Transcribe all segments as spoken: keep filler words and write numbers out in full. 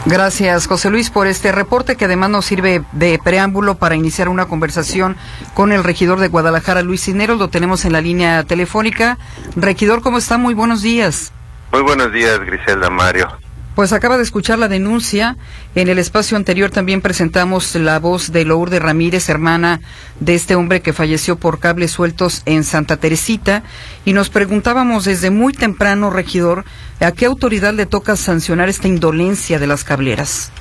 Gracias, José Luis, por este reporte que además nos sirve de preámbulo para iniciar una conversación con el regidor de Guadalajara, Luis Cisneros. Lo tenemos en la línea telefónica. Regidor, ¿cómo está? Muy buenos días. Muy buenos días, Griselda, Mario. Pues acaba de escuchar la denuncia. En el espacio anterior también presentamos la voz de Lourdes Ramírez, hermana de este hombre que falleció por cables sueltos en Santa Teresita, y nos preguntábamos desde muy temprano, regidor, ¿a qué autoridad le toca sancionar esta indolencia de las cableras?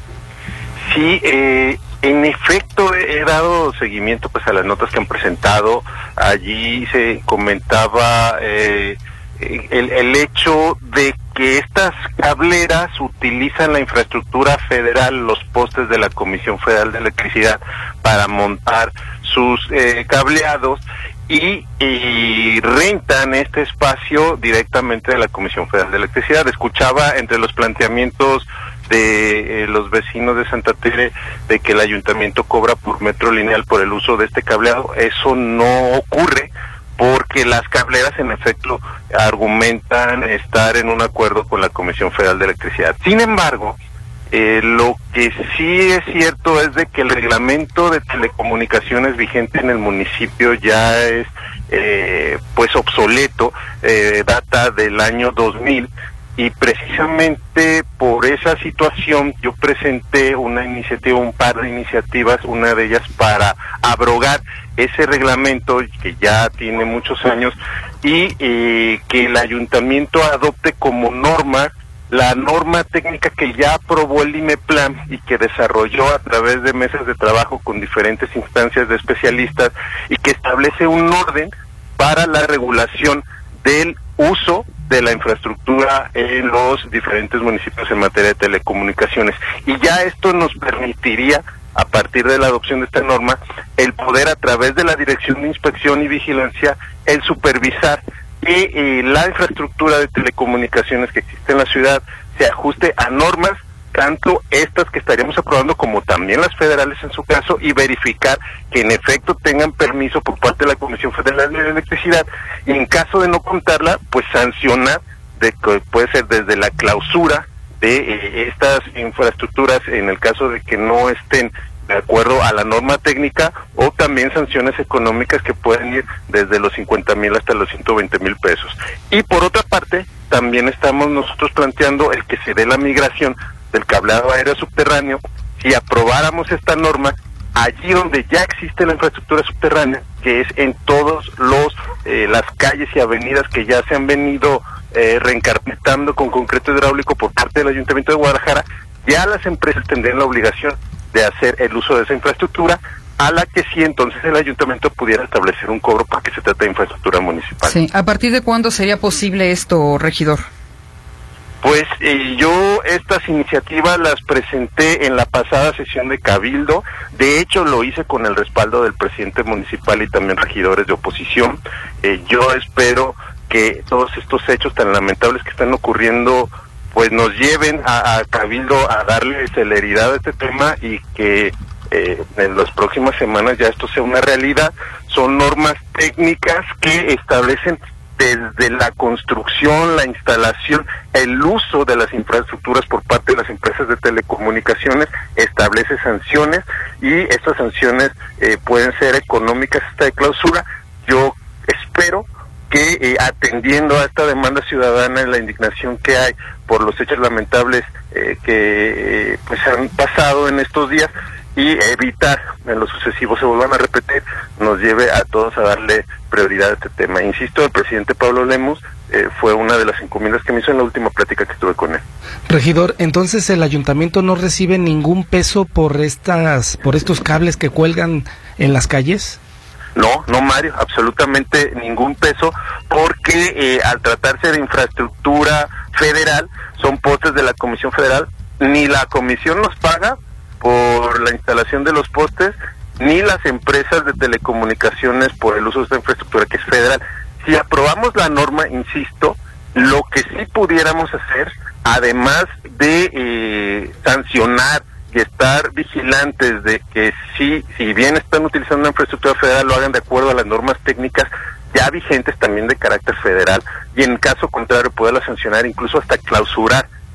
Sí, eh, en efecto he dado seguimiento pues a las notas que han presentado. Allí se comentaba eh, el, el hecho de que estas cableras utilizan la infraestructura federal, los postes de la Comisión Federal de Electricidad, para montar sus eh, cableados y, y rentan este espacio directamente de la Comisión Federal de Electricidad. Escuchaba entre los planteamientos de eh, los vecinos de Santa Tere de que el ayuntamiento cobra por metro lineal por el uso de este cableado. Eso no ocurre, porque las cableras en efecto argumentan estar en un acuerdo con la Comisión Federal de Electricidad. Sin embargo, eh, lo que sí es cierto es de que el reglamento de telecomunicaciones vigente en el municipio ya es eh, pues obsoleto, eh, data del año dos mil, y precisamente por esa situación yo presenté una iniciativa, un par de iniciativas, una de ellas para abrogar ese reglamento que ya tiene muchos años y eh, que el ayuntamiento adopte como norma la norma técnica que ya aprobó el IMEPLAN y que desarrolló a través de mesas de trabajo con diferentes instancias de especialistas y que establece un orden para la regulación del uso de la infraestructura en los diferentes municipios en materia de telecomunicaciones. Y ya esto nos permitiría, a partir de la adopción de esta norma, el poder, a través de la Dirección de Inspección y Vigilancia, el supervisar que eh, la infraestructura de telecomunicaciones que existe en la ciudad se ajuste a normas, tanto estas que estaríamos aprobando como también las federales en su caso, y verificar que en efecto tengan permiso por parte de la Comisión Federal de Electricidad, y en caso de no contarla, pues sancionar, de que puede ser desde la clausura de eh, estas infraestructuras en el caso de que no estén de acuerdo a la norma técnica, o también sanciones económicas que pueden ir desde los cincuenta mil hasta los ciento veinte mil pesos. Y por otra parte, también estamos nosotros planteando el que se dé la migración del cableado aéreo subterráneo. Si aprobáramos esta norma, allí donde ya existe la infraestructura subterránea, que es en todos los eh, las calles y avenidas que ya se han venido eh, reencarpetando con concreto hidráulico por parte del Ayuntamiento de Guadalajara, ya las empresas tendrían la obligación de hacer el uso de esa infraestructura, a la que sí entonces el ayuntamiento pudiera establecer un cobro para que se trate de infraestructura municipal. Sí, ¿a partir de cuándo sería posible esto, regidor? Pues eh, yo estas iniciativas las presenté en la pasada sesión de Cabildo. De hecho lo hice con el respaldo del presidente municipal y también regidores de oposición. Eh, yo espero que todos estos hechos tan lamentables que están ocurriendo pues nos lleven a, a Cabildo a darle celeridad a este tema, y que eh, en las próximas semanas ya esto sea una realidad. Son normas técnicas que establecen desde la construcción, la instalación, el uso de las infraestructuras por parte de las empresas de telecomunicaciones, establece sanciones, y estas sanciones eh, pueden ser económicas hasta de clausura. Yo espero que eh, atendiendo a esta demanda ciudadana y la indignación que hay por los hechos lamentables eh, que eh, pues han pasado en estos días, y evitar en lo sucesivo se vuelvan a repetir, nos lleve a todos a darle prioridad a este tema. Insisto, el presidente Pablo Lemus eh, fue una de las encomiendas que me hizo en la última plática que estuve con él. Regidor, entonces el ayuntamiento no recibe ningún peso por estas, por estos cables que cuelgan en las calles. No, no, Mario, absolutamente ningún peso, porque eh, al tratarse de infraestructura federal, son postes de la Comisión Federal, ni la Comisión nos paga por la instalación de los postes, ni las empresas de telecomunicaciones por el uso de esta infraestructura que es federal. Si aprobamos la norma, insisto, lo que sí pudiéramos hacer, además de eh, sancionar y estar vigilantes de que sí, si bien están utilizando una infraestructura federal, lo hagan de acuerdo a las normas técnicas ya vigentes también de carácter federal, y en caso contrario poderla sancionar, incluso hasta clausurar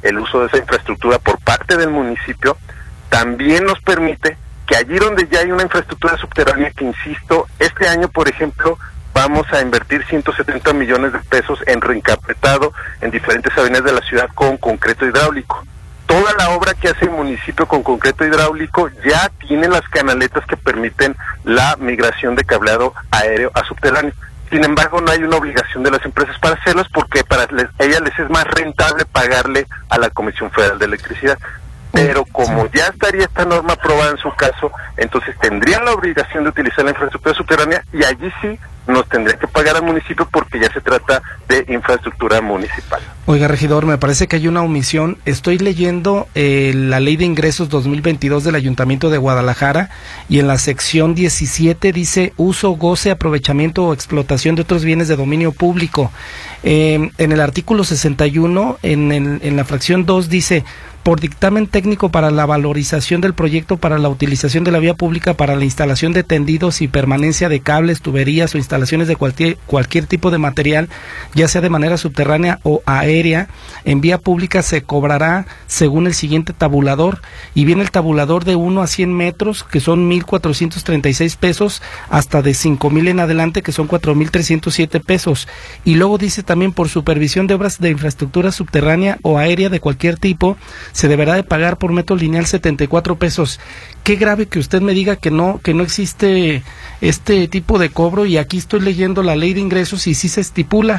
el uso de esa infraestructura por parte del municipio, también nos permite que allí donde ya hay una infraestructura subterránea, que insisto, este año, por ejemplo, vamos a invertir ciento setenta millones de pesos en reencapetado en diferentes avenidas de la ciudad con concreto hidráulico. Toda la obra que hace el municipio con concreto hidráulico ya tiene las canaletas que permiten la migración de cableado aéreo a subterráneo. Sin embargo, no hay una obligación de las empresas para hacerlas, porque para les, ellas les es más rentable pagarle a la Comisión Federal de Electricidad. Pero como ya estaría esta norma aprobada en su caso, entonces tendrían la obligación de utilizar la infraestructura subterránea, y allí sí nos tendría que pagar al municipio, porque ya se trata de infraestructura municipal. Oiga, regidor, me parece que hay una omisión. Estoy leyendo eh, la Ley de Ingresos dos mil veintidós del Ayuntamiento de Guadalajara, y en la sección diecisiete dice uso, goce, aprovechamiento o explotación de otros bienes de dominio público. Eh, en el artículo sesenta y uno, en, el, en la fracción dos dice: por dictamen técnico para la valorización del proyecto para la utilización de la vía pública para la instalación de tendidos y permanencia de cables, tuberías o instalaciones de cualquier, cualquier tipo de material, ya sea de manera subterránea o aérea, en vía pública se cobrará según el siguiente tabulador, y viene el tabulador de uno a cien metros, que son mil cuatrocientos treinta y seis pesos, hasta de cinco mil en adelante, que son cuatro mil trescientos siete pesos. Y luego dice también: por supervisión de obras de infraestructura subterránea o aérea de cualquier tipo, se deberá de pagar por metro lineal setenta y cuatro pesos. Qué grave que usted me diga que no que no existe este tipo de cobro, y aquí estoy leyendo la Ley de Ingresos y sí se estipula.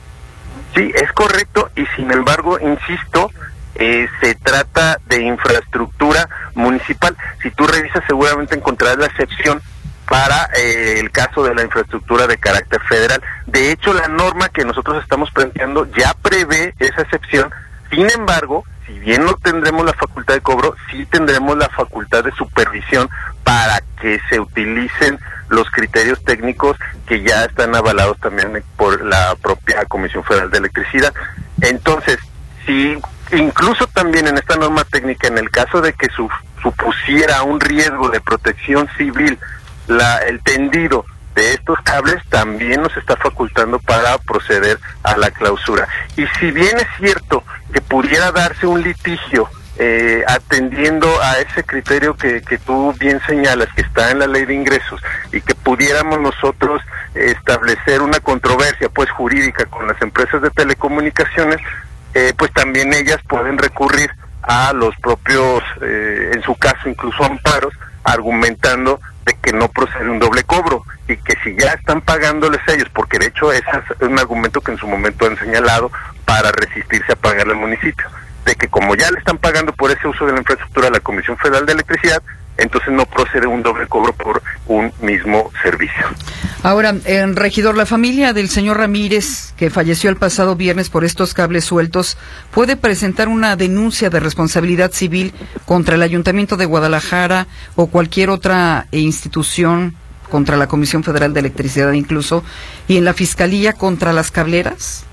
Sí, es correcto, y sin embargo, insisto, eh, se trata de infraestructura municipal. Si tú revisas, seguramente encontrarás la excepción para eh, el caso de la infraestructura de carácter federal. De hecho, la norma que nosotros estamos planteando ya prevé esa excepción. Sin embargo, si bien no tendremos la facultad de cobro, sí tendremos la facultad de supervisión para que se utilicen los criterios técnicos que ya están avalados también por la propia Comisión Federal de Electricidad. Entonces, si incluso también en esta norma técnica, en el caso de que su, supusiera un riesgo de protección civil la, el tendido de estos cables, también nos está facultando para proceder a la clausura. Y si bien es cierto que pudiera darse un litigio eh, atendiendo a ese criterio que, que tú bien señalas, que está en la Ley de Ingresos, y que pudiéramos nosotros establecer una controversia pues jurídica con las empresas de telecomunicaciones, eh, pues también ellas pueden recurrir a los propios, eh, en su caso incluso amparos, argumentando de que no procede un doble cobro, y que si ya están pagándoles ellos, porque de hecho ese es un argumento que en su momento han señalado para resistirse a pagarle al municipio, de que como ya le están pagando por ese uso de la infraestructura a la Comisión Federal de Electricidad, entonces no procede un doble cobro por un mismo servicio. Ahora, eh, regidor, la familia del señor Ramírez, que falleció el pasado viernes por estos cables sueltos, ¿puede presentar una denuncia de responsabilidad civil contra el Ayuntamiento de Guadalajara o cualquier otra institución, contra la Comisión Federal de Electricidad incluso, y en la Fiscalía contra las cableras?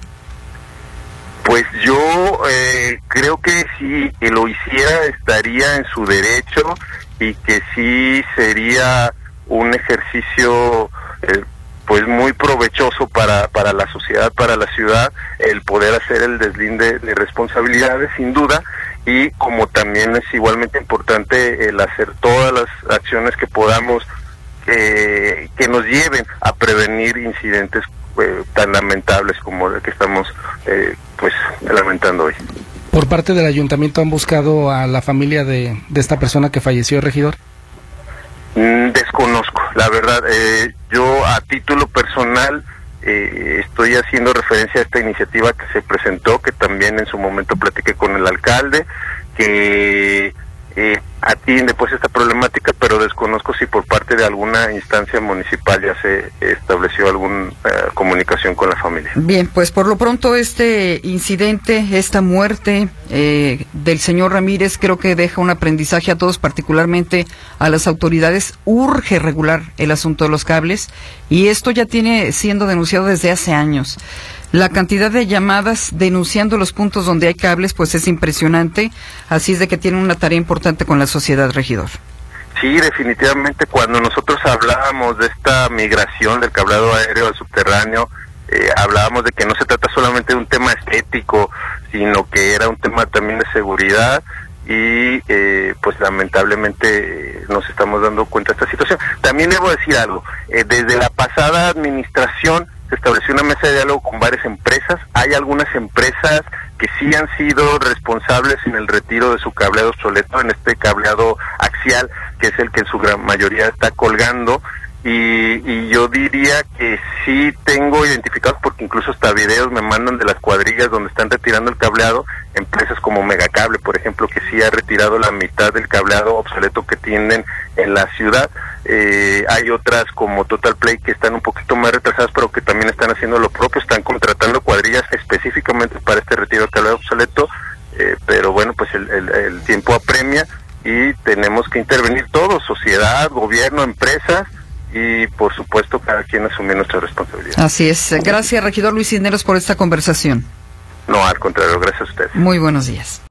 Pues yo eh, creo que si lo hiciera estaría en su derecho, y que sí sería un ejercicio eh, pues muy provechoso para para la sociedad, para la ciudad, el poder hacer el deslinde de responsabilidades, sin duda, y como también es igualmente importante el hacer todas las acciones que podamos eh, que nos lleven a prevenir incidentes eh, tan lamentables como el que estamos eh, pues lamentando hoy. ¿Por parte del ayuntamiento han buscado a la familia de, de esta persona que falleció, regidor? Mm, desconozco, la verdad. Eh, yo a título personal eh, estoy haciendo referencia a esta iniciativa que se presentó, que también en su momento platiqué con el alcalde, que eh, atiende pues esta problemática, pero desconozco si por parte de alguna instancia municipal ya se estableció alguna uh, comunicación con la familia. Bien, pues por lo pronto este incidente, esta muerte eh, del señor Ramírez, creo que deja un aprendizaje a todos, particularmente a las autoridades. Urge regular el asunto de los cables, y esto ya tiene siendo denunciado desde hace años. La cantidad de llamadas denunciando los puntos donde hay cables pues es impresionante, así es de que tiene una tarea importante con la sociedad, regidor. Sí, definitivamente, cuando nosotros hablábamos de esta migración del cableado aéreo al subterráneo, eh, hablábamos de que no se trata solamente de un tema estético, sino que era un tema también de seguridad, y eh, pues lamentablemente eh, nos estamos dando cuenta de esta situación. También debo decir algo, eh, desde la pasada administración se estableció una mesa de diálogo con varias empresas. Hay algunas empresas que sí han sido responsables en el retiro de su cableado obsoleto, en este cableado axial, que es el que en su gran mayoría está colgando. Y, y yo diría que sí tengo identificados, porque incluso hasta videos me mandan de las cuadrillas donde están retirando el cableado, empresas como Megacable, por ejemplo, que sí ha retirado la mitad del cableado obsoleto que tienen en la ciudad. Eh, hay otras como Total Play que están un poquito más retrasadas, pero que también están haciendo lo propio, están contratando cuadrillas específicamente para este retiro del cableado obsoleto, eh, pero bueno, pues el, el, el tiempo apremia y tenemos que intervenir todos, sociedad, gobierno, empresas, y por supuesto cada quien asumir nuestra responsabilidad. Así es. Gracias, regidor Luis Cisneros, por esta conversación. No, al contrario, gracias a ustedes. Muy buenos días.